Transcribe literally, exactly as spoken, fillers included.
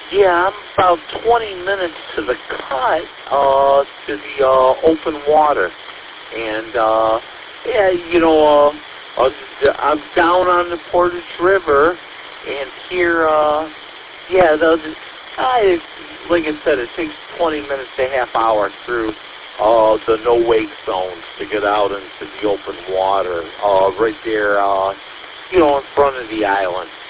Yeah, I'm about twenty minutes to the cut, uh, to the uh, open water. And, uh, yeah, you know, uh, uh, I'm down on the Portage River, and here, uh, yeah, the, I, like I said, it takes twenty minutes to half hour through uh, the no-wake zones to get out into the open water, uh, right there, uh, you know, in front of the island.